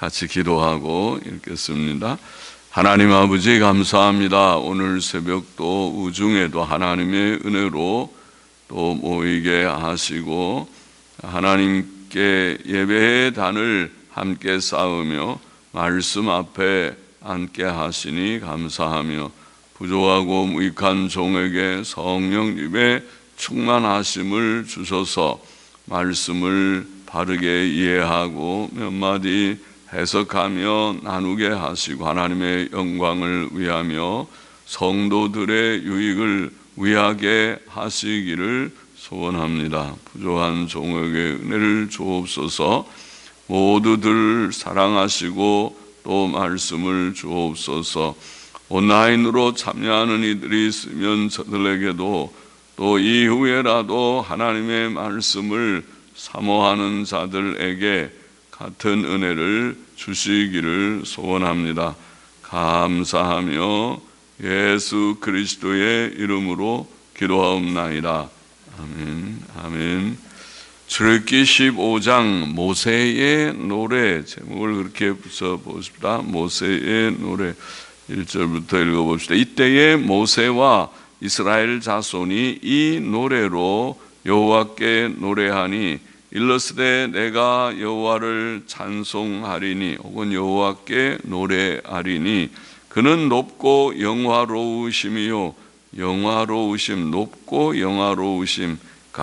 같이 기도하고 읽겠습니다. 하나님 아버지 감사합니다. 오늘 새벽도 우중에도 하나님의 은혜로 또 모이게 하시고 하나님께 예배의 단을 함께 쌓으며 말씀 앞에 앉게 하시니 감사하며 부족하고 무익한 종에게 성령님의 충만하심을 주셔서 말씀을 바르게 이해하고 몇 마디 해석하며 나누게 하시고 하나님의 영광을 위하며 성도들의 유익을 위하게 하시기를 소원합니다. 부족한 종에게 은혜를 주옵소서. 모두들 사랑하시고 또 말씀을 주옵소서. 온라인으로 참여하는 이들이 있으면 저들에게도 또 이후에라도 하나님의 말씀을 사모하는 자들에게 같은 은혜를 주시기를 소원합니다. 감사하며 예수 그리스도의 이름으로 기도하옵나이다. 아멘. 아멘. 출애굽기 15장 모세의 노래 제목을 그렇게 붙여보십시다. 모세의 노래 1절부터 읽어봅시다. 이때에 모세와 이스라엘 자손이 이 노래로 여호와께 노래하니 일러스되 내가 여호와를 찬송하리니 혹은 여호와께 노래하리니 그는 높고 영화로우심이요 영화로우심 높고 영화로우심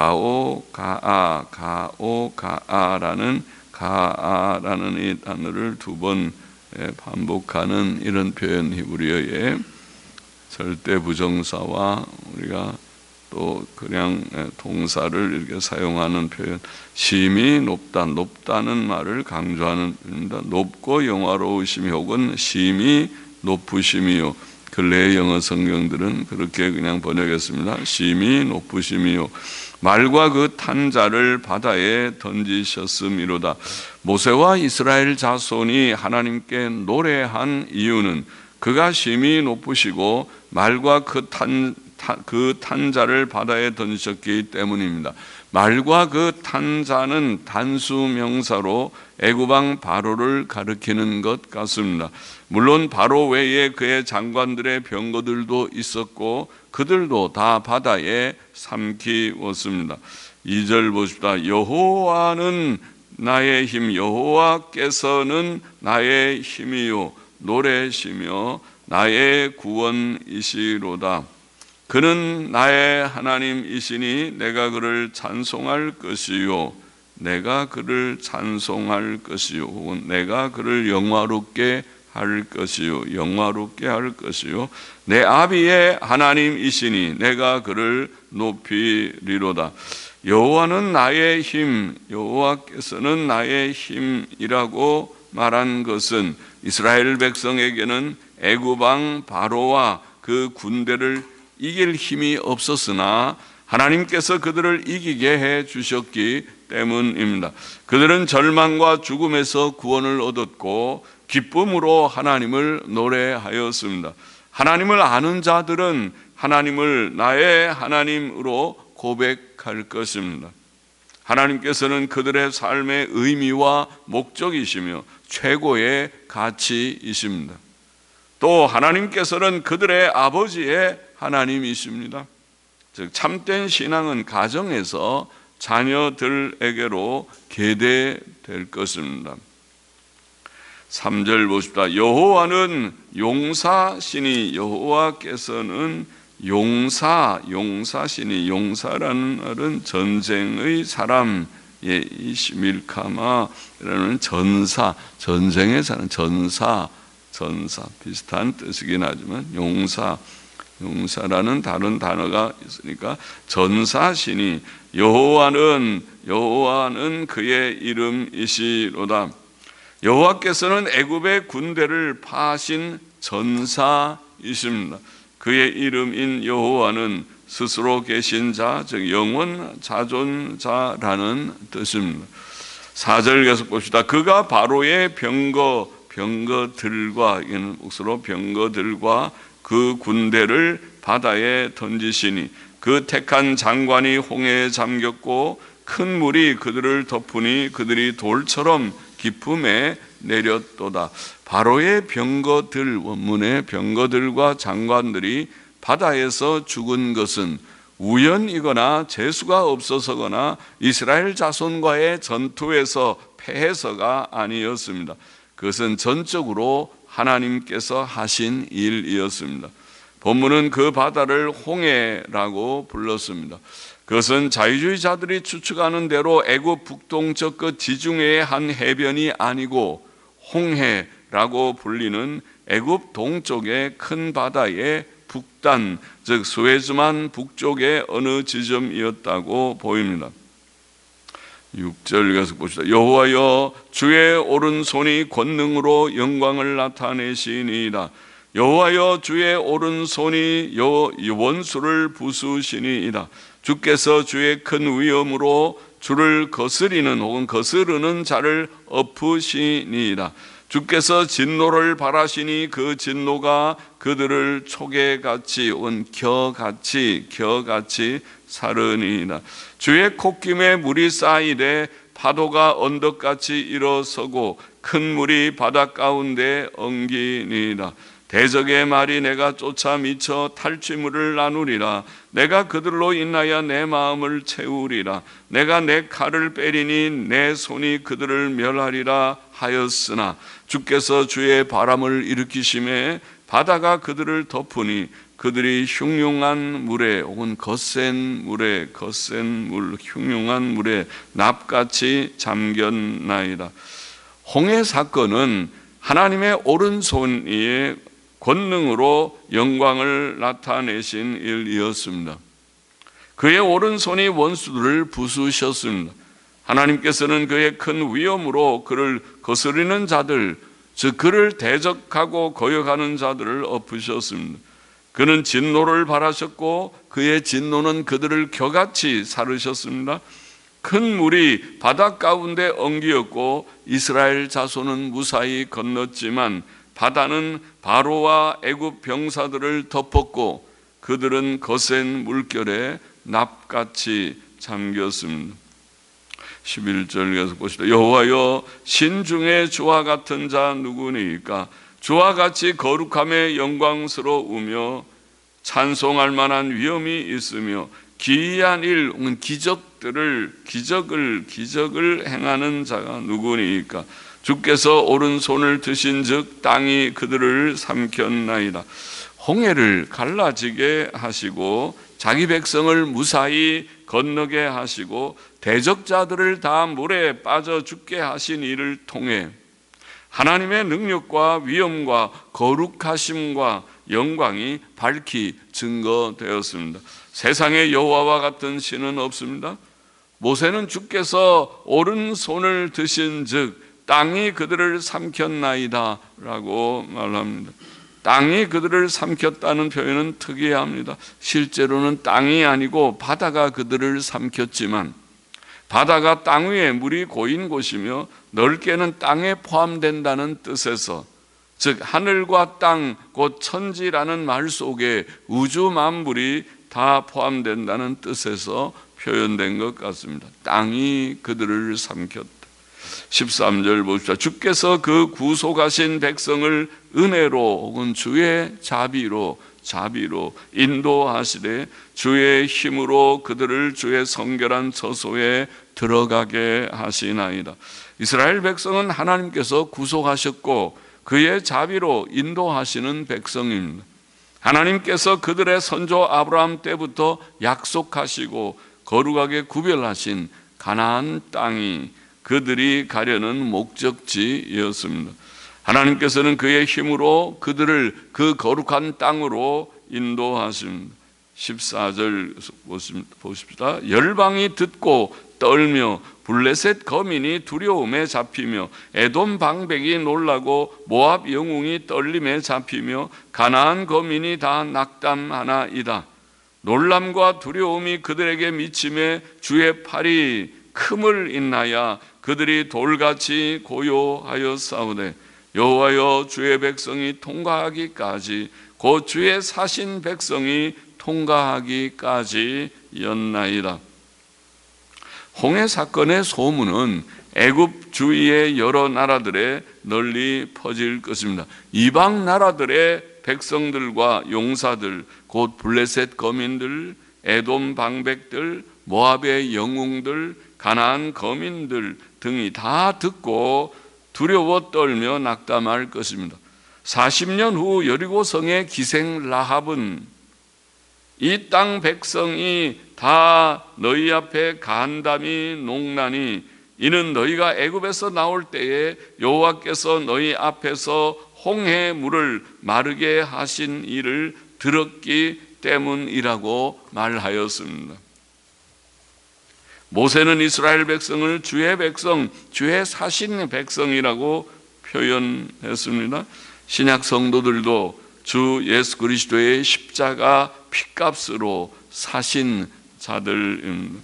가오가아라는 이 단어를 두 번 반복하는 이런 표현 히브리어의 절대 부정사와 우리가 또 그냥 동사를 이렇게 사용하는 표현 심히 높다는 말을 강조하는 표현입니다. 높고 영화로우심이 혹은 심히 높으심이요. 근래의 영어 성경들은 그렇게 그냥 번역했습니다. 심히 높으심이요 말과 그 탄 자를 바다에 던지셨음이로다. 모세와 이스라엘 자손이 하나님께 노래한 이유는 그가 심히 높으시고 말과 그 탄 자를 바다에 던지셨기 때문입니다. 말과 그 탄 자는 단수 명사로 애굽왕 바로를 가리키는 것 같습니다. 물론 바로 외에 그의 장관들의 병거들도 있었고 그들도 다 바다에 삼키웠습니다. 2절 보십시다. 여호와는 나의 힘, 여호와께서는 나의 힘이요 노래시며 나의 구원이시로다. 그는 나의 하나님이시니 내가 그를 찬송할 것이요 내가 그를 찬송할 것이요 혹은 내가 그를 영화롭게 할 것이요 영화롭게 할 것이요 내 아비의 하나님이시니 내가 그를 높이리로다. 여호와는 나의 힘, 여호와께서는 나의 힘이라고 말한 것은 이스라엘 백성에게는 애굽 왕 바로와 그 군대를 이길 힘이 없었으나 하나님께서 그들을 이기게 해 주셨기 때문입니다. 그들은 절망과 죽음에서 구원을 얻었고 기쁨으로 하나님을 노래하였습니다. 하나님을 아는 자들은 하나님을 나의 하나님으로 고백할 것입니다. 하나님께서는 그들의 삶의 의미와 목적이시며 최고의 가치이십니다. 또 하나님께서는 그들의 아버지의 하나님이십니다. 즉 참된 신앙은 가정에서 자녀들에게로 계대될 것입니다. 3절 보십시다. 여호와는 용사시니 여호와께서는 용사시니 용사라는 말은 전쟁의 사람 이시밀카마라는 전사 전쟁에 사는 전사 비슷한 뜻이긴 하지만 용사라는 다른 단어가 있으니까 전사시니 여호와는 그의 이름이시로다. 여호와께서는 애굽의 군대를 파하신 전사이십니다. 그의 이름인 여호와는 스스로 계신 자, 즉 영원 자존자라는 뜻입니다. 4절 계속 봅시다. 그가 바로의 병거들과 이는 옥수로 병거들과 그 군대를 바다에 던지시니 그 택한 장관이 홍해에 잠겼고 큰 물이 그들을 덮으니 그들이 돌처럼 깊음에 내렸도다. 바로의 병거들, 원문의 병거들과 장관들이 바다에서 죽은 것은 우연이거나 재수가 없어서거나 이스라엘 자손과의 전투에서 패해서가 아니었습니다. 그것은 전적으로 하나님께서 하신 일이었습니다. 본문은 그 바다를 홍해라고 불렀습니다. 그것은 자유주의자들이 추측하는 대로 애굽 북동쪽 끝 지중해의 한 해변이 아니고 홍해라고 불리는 애굽 동쪽의 큰 바다의 북단, 즉 수에즈만 북쪽의 어느 지점이었다고 보입니다. 6절 가서 봅시다. 여호와여 주의 오른손이 권능으로 영광을 나타내시니이다. 여호와여 주의 오른손이 원수를 부수시니이다. 주께서 주의 큰 위엄으로 주를 거스리는 혹은 거스르는 자를 엎으시니이다. 주께서 진노를 발하시니 그 진노가 그들을 초계같이 혹은 겨같이 사르니이다. 주의 콧김에 물이 쌓이되 파도가 언덕같이 일어서고 큰 물이 바다 가운데 엉기니이다. 대적의 말이 내가 쫓아 미쳐 탈취물을 나누리라. 내가 그들로 인하여 내 마음을 채우리라. 내가 내 칼을 빼리니 내 손이 그들을 멸하리라 하였으나 주께서 주의 바람을 일으키심에 바다가 그들을 덮으니 그들이 흉흉한 물에 혹은 거센 흉흉한 물에 납같이 잠겼나이다. 홍해 사건은 하나님의 오른손이 권능으로 영광을 나타내신 일이었습니다. 그의 오른손이 원수들을 부수셨습니다. 하나님께서는 그의 큰 위엄으로 그를 거스리는 자들, 즉 그를 대적하고 거역하는 자들을 엎으셨습니다. 그는 진노를 발하셨고 그의 진노는 그들을 겨같이 사르셨습니다. 큰 물이 바다 가운데 엉기었고 이스라엘 자손은 무사히 건넜지만 바다는 바로와 애굽 병사들을 덮었고 그들은 거센 물결에 납같이 잠겼습니다. 11절 가서 보시다. 여호와여 신중에 주와 같은 자 누구니까? 주와 같이 거룩함에 영광스러우며 찬송할 만한 위엄이 있으며 기이한 일, 기적을 행하는 자가 누구니까? 주께서 오른손을 드신즉 땅이 그들을 삼켰나이다. 홍해를 갈라지게 하시고 자기 백성을 무사히 건너게 하시고 대적자들을 다 물에 빠져 죽게 하신 이를 통해 하나님의 능력과 위엄과 거룩하심과 영광이 밝히 증거되었습니다. 세상에 여호와와 같은 신은 없습니다. 모세는 주께서 오른손을 드신 즉 땅이 그들을 삼켰나이다 라고 말합니다. 땅이 그들을 삼켰다는 표현은 특이합니다. 실제로는 땅이 아니고 바다가 그들을 삼켰지만 바다가 땅 위에 물이 고인 곳이며 넓게는 땅에 포함된다는 뜻에서, 즉 하늘과 땅 곧 천지라는 말 속에 우주 만물이 다 포함된다는 뜻에서 표현된 것 같습니다. 땅이 그들을 삼켰다. 13절 봅시다. 주께서 그 구속하신 백성을 은혜로 혹은 주의 자비로 인도하시되 주의 힘으로 그들을 주의 성결한 처소에 들어가게 하시나이다. 이스라엘 백성은 하나님께서 구속하셨고 그의 자비로 인도하시는 백성입니다. 하나님께서 그들의 선조 아브라함 때부터 약속하시고 거룩하게 구별하신 가나안 땅이 그들이 가려는 목적지였습니다. 하나님께서는 그의 힘으로 그들을 그 거룩한 땅으로 인도하십니다. 14절 보십시다. 열방이 듣고 떨며 블레셋 거민이 두려움에 잡히며 에돔 방백이 놀라고 모압 영웅이 떨림에 잡히며 가나안 거민이 다 낙담하나이다. 놀람과 두려움이 그들에게 미침에 주의 팔이 큼을 인하여 그들이 돌같이 고요하여 싸우되 여호와여 주의 백성이 통과하기까지 곧 주의 사신 백성이 통과하기까지였나이다. 홍해 사건의 소문은 애굽 주위의 여러 나라들에 널리 퍼질 것입니다. 이방 나라들의 백성들과 용사들, 곧 블레셋 거민들, 에돔 방백들, 모압의 영웅들, 가나안 거민들 등이 다 듣고 두려워 떨며 낙담할 것입니다. 40년 후 여리고성의 기생 라합은 이 땅 백성이 다 너희 앞에 간담이 농나니 이는 너희가 애굽에서 나올 때에 여호와께서 너희 앞에서 홍해 물을 마르게 하신 일을 들었기 때문이라고 말하였습니다. 모세는 이스라엘 백성을 주의 백성, 주의 사신 백성이라고 표현했습니다. 신약 성도들도 주 예수 그리스도의 십자가 피값으로 사신 자들입니다.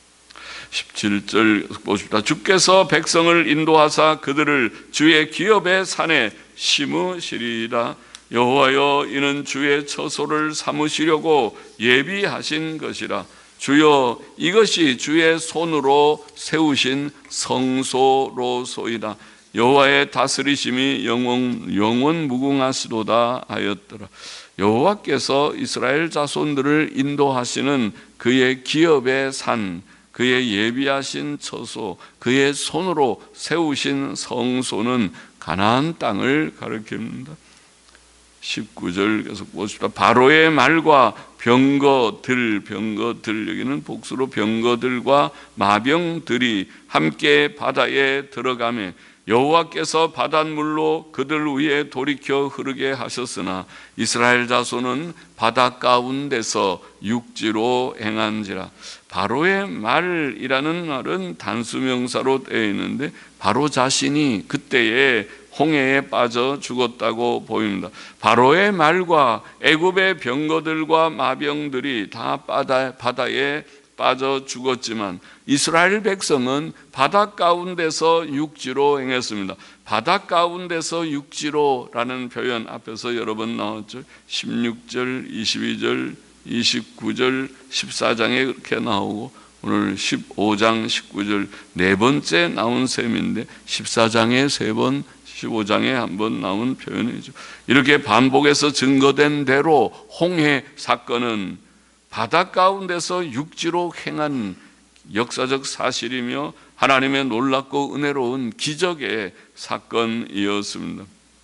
17절 보십시다. 주께서 백성을 인도하사 그들을 주의 기업의 산에 심으시리라. 여호와여, 이는 주의 처소를 삼으시려고 예비하신 것이라. 주여, 이것이 주의 손으로 세우신 성소로소이다. 여호와의 다스리심이 영원 무궁하시도다 하였더라. 여호와께서 이스라엘 자손들을 인도하시는 그의 기업의 산, 그의 예비하신 처소, 그의 손으로 세우신 성소는 가나안 땅을 가리킵니다. 19절 계속 보십시다. 바로의 말과 병거들, 여기는 복수로 병거들과 마병들이 함께 바다에 들어가매 여호와께서 바닷물로 그들 위에 돌이켜 흐르게 하셨으나 이스라엘 자손은 바다 가운데서 육지로 행한지라. 바로의 말이라는 말은 단수명사로 되어 있는데 바로 자신이 그때에 홍해에 빠져 죽었다고 보입니다. 바로의 말과 애굽의 병거들과 마병들이 다 바다에 빠져 죽었지만 이스라엘 백성은 바다 가운데서 육지로 행했습니다. 바다 가운데서 육지로라는 표현 앞에서 여러 번 나왔죠. 16절, 22절, 29절, 14장에 그렇게 나오고 오늘 15장, 19절 네 번째 나온 셈인데 14장에 세 번, 15장에 한 번 나온 표현이죠. 이렇게 반복해서 증거된 대로 홍해 사건은 바다 가운데서 육지로 행한 역사적 사실이며 하나님의 놀랍고 은혜로운 기적의 사건이었습니다.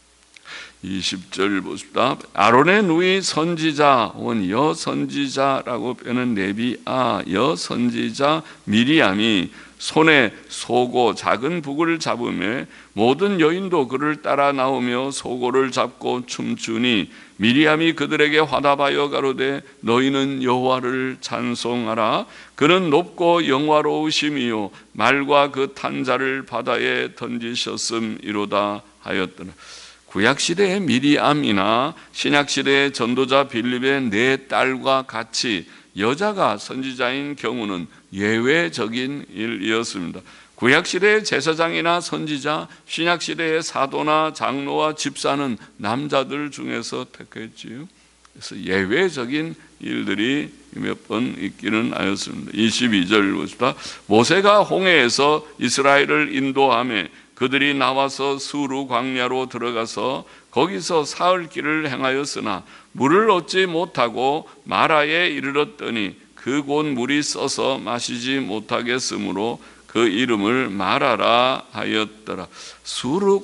20절 보십시다. 아론의 누이 선지자 혹은 여선지자라고 표현한 레비아 여선지자 미리암이 손에 소고 작은 북을 잡으며 모든 여인도 그를 따라 나오며 소고를 잡고 춤추니 미리암이 그들에게 화답하여 가로되 너희는 여호와를 찬송하라. 그는 높고 영화로우심이요 말과 그 탄 자를 바다에 던지셨음이로다 하였더라. 구약시대의 미리암이나 신약시대의 전도자 빌립의 네 딸과 같이 여자가 선지자인 경우는 예외적인 일이었습니다. 구약시대의 제사장이나 선지자, 신약시대의 사도나 장로와 집사는 남자들 중에서 택했지요. 그래서 예외적인 일들이 몇 번 있기는 하였습니다. 22절 보시다. 모세가 홍해에서 이스라엘을 인도하며 그들이 나와서 수르 광야로 들어가서 거기서 사흘 길을 행하였으나 물을 얻지 못하고 마라에 이르렀더니 그곳 물이 써서 마시지 못하겠으므로 그 이름을 마라라 하였더라. 수르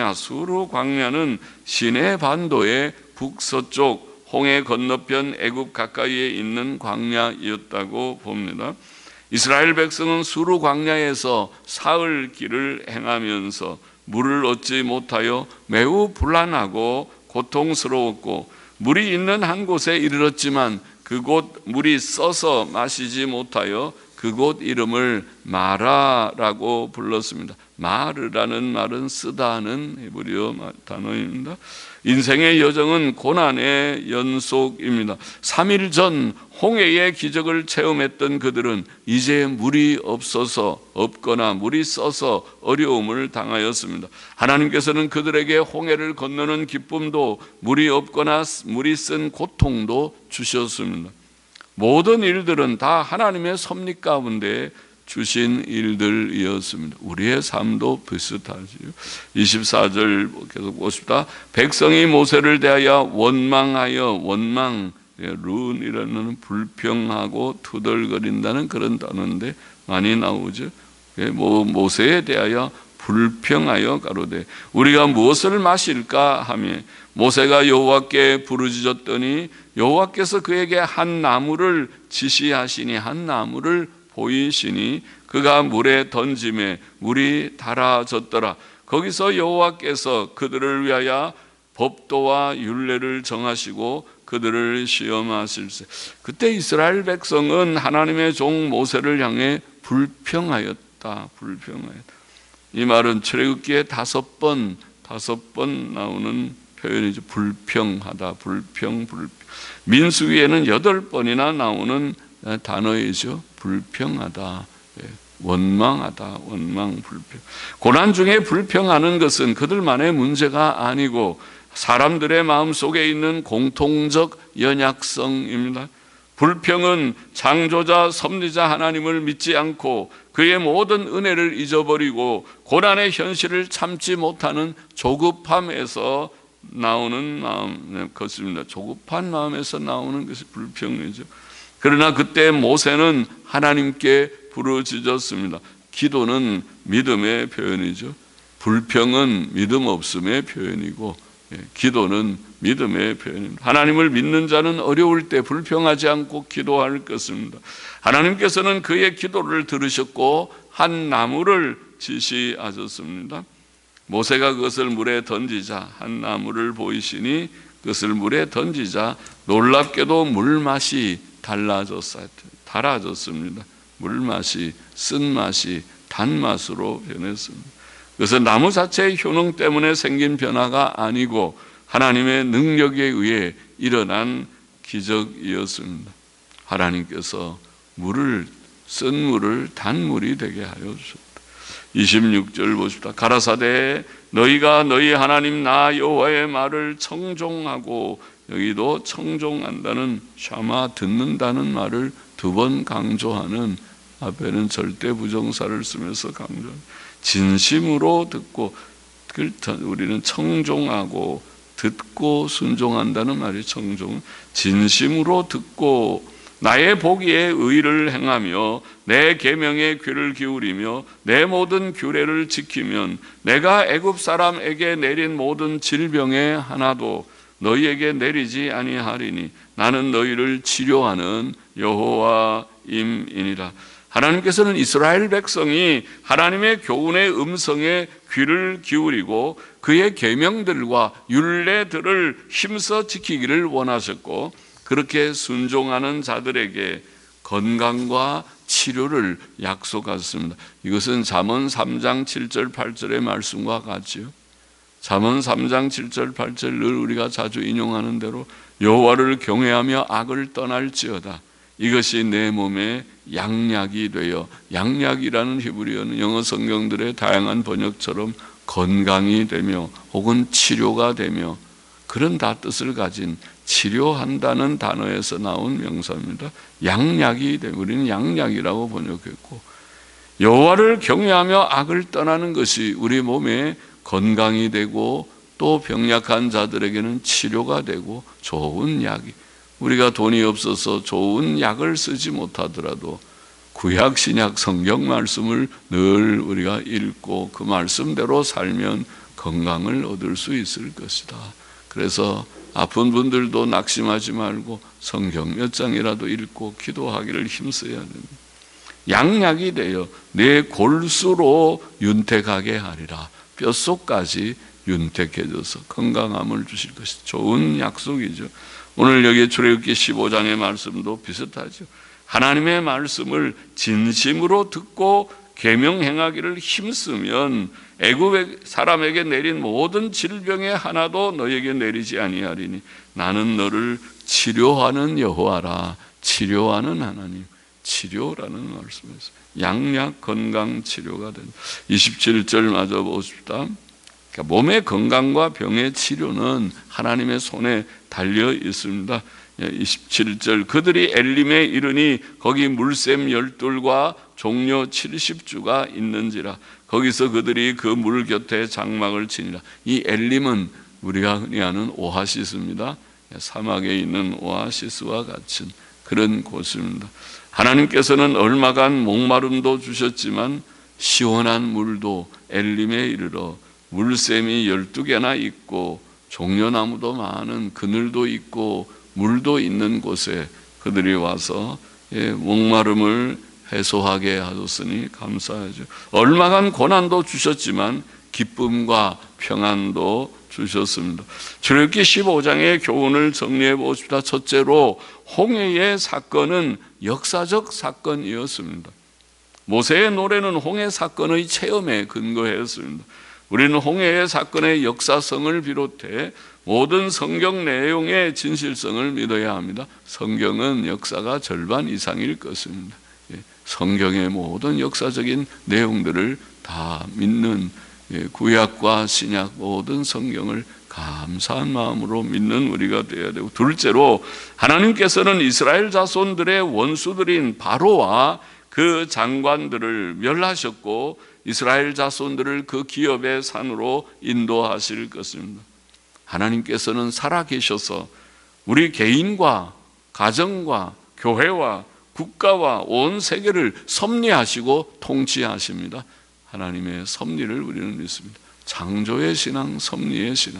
광야는 시내 반도의 북서쪽 홍해 건너편 애굽 가까이에 있는 광야였다고 봅니다. 이스라엘 백성은 수르 광야에서 사흘 길을 행하면서 물을 얻지 못하여 매우 불안하고 고통스러웠고 물이 있는 한 곳에 이르렀지만 그곳 물이 써서 마시지 못하여 그곳 이름을 마라라고 불렀습니다. 마르라는 말은 쓰다는 히브리어 단어입니다. 인생의 여정은 고난의 연속입니다. 3일 전 홍해의 기적을 체험했던 그들은 이제 물이 없거나 물이 써서 어려움을 당하였습니다. 하나님께서는 그들에게 홍해를 건너는 기쁨도 물이 없거나 물이 쓴 고통도 주셨습니다. 모든 일들은 다 하나님의 섭리 가운데 주신 일들이었습니다. 우리의 삶도 비슷하지요. 24절 계속 보십시다. 백성이 모세를 대하여 원망하여, 원망, 룬이라는 불평하고 투덜거린다는 그런 단어인데 많이 나오죠. 모세에 대하여 불평하여 가로되 우리가 무엇을 마실까 하며 모세가 여호와께 부르짖었더니 여호와께서 그에게 한 나무를 지시하시니, 한 나무를 보이시니 그가 물에 던짐에 물이 달아졌더라. 거기서 여호와께서 그들을 위하여 법도와 율례를 정하시고 그들을 시험하실세. 그때 이스라엘 백성은 하나님의 종 모세를 향해 불평하였다. 이 말은 출애굽기에 5번 나오는 표현이죠. 불평하다, 불평. 민수기에는 8번이나 나오는 단어이죠. 불평하다, 원망하다, 원망, 불평. 고난 중에 불평하는 것은 그들만의 문제가 아니고 사람들의 마음속에 있는 공통적 연약성입니다. 불평은 창조자, 섭리자 하나님을 믿지 않고 그의 모든 은혜를 잊어버리고 고난의 현실을 참지 못하는 조급함에서 나오는 마음, 그렇습니다. 조급한 마음에서 나오는 것이 불평이죠. 그러나 그때 모세는 하나님께 부르짖었습니다. 기도는 믿음의 표현이죠. 불평은 믿음 없음의 표현이고 기도는 믿음의 표현입니다. 하나님을 믿는 자는 어려울 때 불평하지 않고 기도할 것입니다. 하나님께서는 그의 기도를 들으셨고 한 나무를 지시하셨습니다. 모세가 그것을 물에 던지자 한 나무를 보이시니 그것을 물에 던지자 놀랍게도 물맛이 달아졌습니다. 물맛이, 쓴맛이 단맛으로 변했습니다. 그것은 나무 자체의 효능 때문에 생긴 변화가 아니고 하나님의 능력에 의해 일어난 기적이었습니다. 하나님께서 쓴 물을 단물이 되게 하여 주셨다. 26절 보십시다. 가라사대 너희가 너희 하나님 나 여호와의 말을 청종하고, 여기도 청종한다는 샤마 듣는다는 말을 2번 강조하는, 앞에는 절대 부정사를 쓰면서 강조합니다. 진심으로 듣고, 우리는 청종하고 듣고 순종한다는 말이 청종. 진심으로 듣고 나의 보기에 의를 행하며 내 계명에 귀를 기울이며 내 모든 규례를 지키면 내가 애굽 사람에게 내린 모든 질병에 하나도 너희에게 내리지 아니하리니 나는 너희를 치료하는 여호와임이니라. 하나님께서는 이스라엘 백성이 하나님의 교훈의 음성에 귀를 기울이고 그의 계명들과 율례들을 힘써 지키기를 원하셨고, 그렇게 순종하는 자들에게 건강과 치료를 약속하셨습니다. 이것은 잠언 3장 7절 8절의 말씀과 같지요. 잠언 3장 7절 8절 늘 우리가 자주 인용하는 대로 여호와를 경외하며 악을 떠날지어다. 이것이 내 몸에 양약이 되어, 양약이라는 히브리어는 영어 성경들의 다양한 번역처럼 건강이 되며 혹은 치료가 되며 그런 다 뜻을 가진, 치료한다는 단어에서 나온 명사입니다. 양약이 되며, 우리는 양약이라고 번역했고, 여호와를 경외하며 악을 떠나는 것이 우리 몸에 건강이 되고 또 병약한 자들에게는 치료가 되고 좋은 약이, 우리가 돈이 없어서 좋은 약을 쓰지 못하더라도 구약 신약 성경 말씀을 늘 우리가 읽고 그 말씀대로 살면 건강을 얻을 수 있을 것이다. 그래서 아픈 분들도 낙심하지 말고 성경 몇 장이라도 읽고 기도하기를 힘써야 됩니다. 양약이 되어 내 골수로 윤택하게 하리라. 뼛속까지 윤택해져서 건강함을 주실 것이 좋은 약속이죠. 오늘 여기 출애굽기 15장의 말씀도 비슷하죠. 하나님의 말씀을 진심으로 듣고 계명 행하기를 힘쓰면 애굽 사람에게 내린 모든 질병의 하나도 너에게 내리지 아니하리니 나는 너를 치료하는 여호와라. 치료하는 하나님, 치료라는 말씀에서 양약 건강 치료가 된다. 27절 마저 보십시다. 몸의 건강과 병의 치료는 하나님의 손에 달려 있습니다. 27절 그들이 엘림에 이르니 거기 물샘 12과 종려 70주가 있는지라 거기서 그들이 그 물 곁에 장막을 치니라. 이 엘림은 우리가 흔히 아는 오아시스입니다. 사막에 있는 오아시스와 같은 그런 곳입니다. 하나님께서는 얼마간 목마름도 주셨지만 시원한 물도 엘림에 이르러 물샘이 12개나 있고 종려나무도 많은 그늘도 있고 물도 있는 곳에 그들이 와서 목마름을 해소하게 하셨으니 감사하죠. 얼마간 고난도 주셨지만 기쁨과 평안도 주셨습니다. 출애굽기 15장의 교훈을 정리해 보십시다. 첫째로 홍해의 사건은 역사적 사건이었습니다. 모세의 노래는 홍해 사건의 체험에 근거했습니다. 우리는 홍해의 사건의 역사성을 비롯해 모든 성경 내용의 진실성을 믿어야 합니다. 성경은 역사가 절반 이상일 것입니다. 성경의 모든 역사적인 내용들을 다 믿는 구약과 신약 모든 성경을 감사한 마음으로 믿는 우리가 되어야 되고, 둘째로 하나님께서는 이스라엘 자손들의 원수들인 바로와 그 장관들을 멸하셨고 이스라엘 자손들을 그 기업의 산으로 인도하실 것입니다. 하나님께서는 살아계셔서 우리 개인과 가정과 교회와 국가와 온 세계를 섭리하시고 통치하십니다. 하나님의 섭리를 우리는 믿습니다. 창조의 신앙, 섭리의 신앙.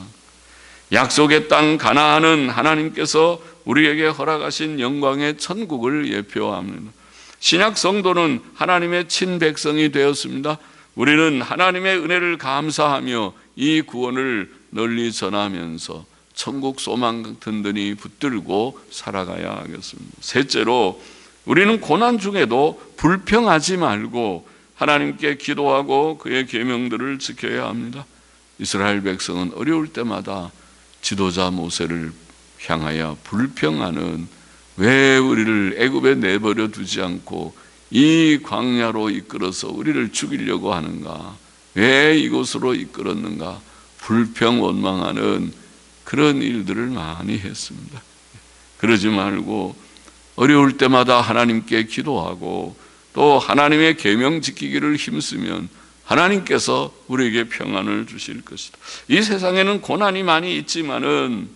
약속의 땅 가나안은 하나님께서 우리에게 허락하신 영광의 천국을 예표합니다. 신약 성도는 하나님의 친백성이 되었습니다. 우리는 하나님의 은혜를 감사하며 이 구원을 널리 전하면서 천국 소망 든든히 붙들고 살아가야 하겠습니다. 셋째로 우리는 고난 중에도 불평하지 말고 하나님께 기도하고 그의 계명들을 지켜야 합니다. 이스라엘 백성은 어려울 때마다 지도자 모세를 향하여 불평하는, 왜 우리를 애굽에 내버려 두지 않고 이 광야로 이끌어서 우리를 죽이려고 하는가, 왜 이곳으로 이끌었는가, 불평 원망하는 그런 일들을 많이 했습니다. 그러지 말고 어려울 때마다 하나님께 기도하고 또 하나님의 계명 지키기를 힘쓰면 하나님께서 우리에게 평안을 주실 것이다. 이 세상에는 고난이 많이 있지만은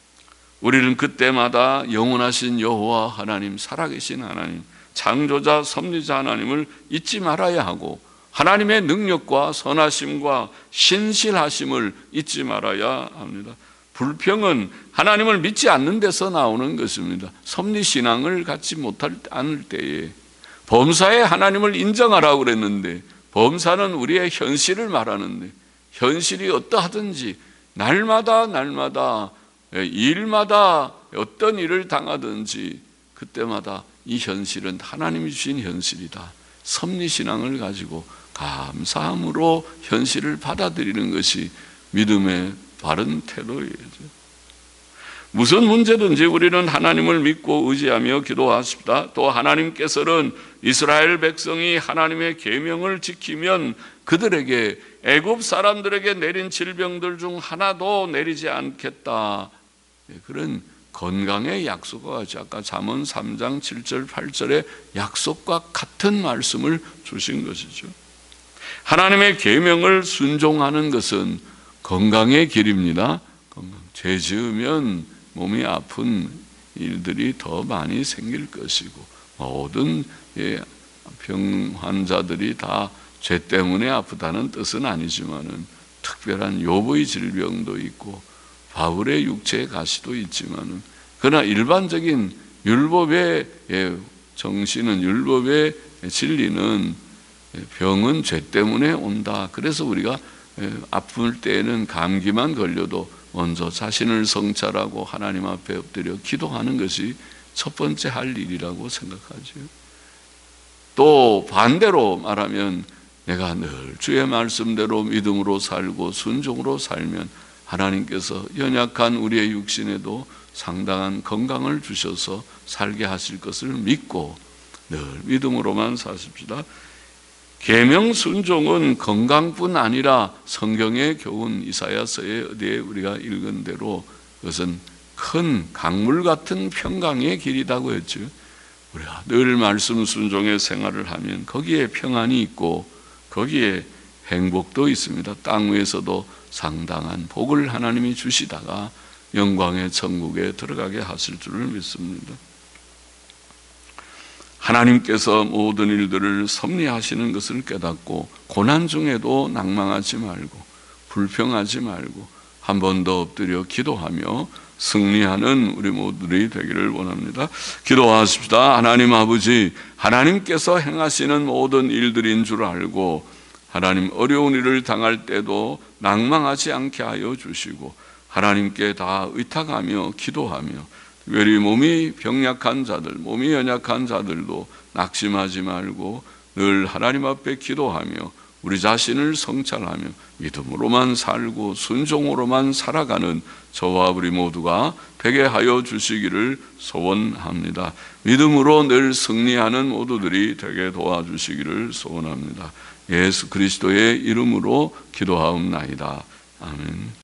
우리는 그때마다 영원하신 여호와 하나님, 살아계신 하나님, 창조자 섭리자 하나님을 잊지 말아야 하고 하나님의 능력과 선하심과 신실하심을 잊지 말아야 합니다. 불평은 하나님을 믿지 않는 데서 나오는 것입니다. 섭리신앙을 갖지 못할 않을 때에 범사에 하나님을 인정하라고 그랬는데 범사는 우리의 현실을 말하는데 현실이 어떠하든지 날마다 일마다 어떤 일을 당하든지 그때마다 이 현실은 하나님이 주신 현실이다. 섭리신앙을 가지고 감사함으로 현실을 받아들이는 것이 믿음의 바른 태도이죠. 무슨 문제든지 우리는 하나님을 믿고 의지하며 기도하십시다. 또 하나님께서는 이스라엘 백성이 하나님의 계명을 지키면 그들에게 애굽 사람들에게 내린 질병들 중 하나도 내리지 않겠다. 그런 건강의 약속과 같이 아까 잠언 3장 7절 8절의 약속과 같은 말씀을 주신 것이죠. 하나님의 계명을 순종하는 것은 건강의 길입니다. 죄 지으면 몸이 아픈 일들이 더 많이 생길 것이고 모든 병 환자들이 다 죄 때문에 아프다는 뜻은 아니지만은 특별한 욥의 질병도 있고 바울의 육체의 가시도 있지만은 그러나 일반적인 율법의 정신은, 율법의 진리는 병은 죄 때문에 온다. 그래서 우리가 아플 때에는 감기만 걸려도 먼저 자신을 성찰하고 하나님 앞에 엎드려 기도하는 것이 첫 번째 할 일이라고 생각하죠. 또 반대로 말하면 내가 늘 주의 말씀대로 믿음으로 살고 순종으로 살면 하나님께서 연약한 우리의 육신에도 상당한 건강을 주셔서 살게 하실 것을 믿고 늘 믿음으로만 사십시다. 계명 순종은 건강뿐 아니라 성경의 교훈 이사야서에 어디에 우리가 읽은 대로 그것은 큰 강물 같은 평강의 길이라고 했죠. 우리가 늘 말씀 순종의 생활을 하면 거기에 평안이 있고 거기에 행복도 있습니다. 땅 위에서도 상당한 복을 하나님이 주시다가 영광의 천국에 들어가게 하실 줄을 믿습니다. 하나님께서 모든 일들을 섭리하시는 것을 깨닫고 고난 중에도 낭망하지 말고 불평하지 말고 한 번 더 엎드려 기도하며 승리하는 우리 모두들이 되기를 원합니다. 기도하십시다. 하나님 아버지, 하나님께서 행하시는 모든 일들인 줄 알고 하나님 어려운 일을 당할 때도 낭망하지 않게 하여 주시고 하나님께 다 의탁하며 기도하며 특별히 몸이 병약한 자들, 몸이 연약한 자들도 낙심하지 말고 늘 하나님 앞에 기도하며 우리 자신을 성찰하며 믿음으로만 살고 순종으로만 살아가는 저와 우리 모두가 되게 하여 주시기를 소원합니다. 믿음으로 늘 승리하는 모두들이 되게 도와주시기를 소원합니다. 예수 그리스도의 이름으로 기도하옵나이다. 아멘.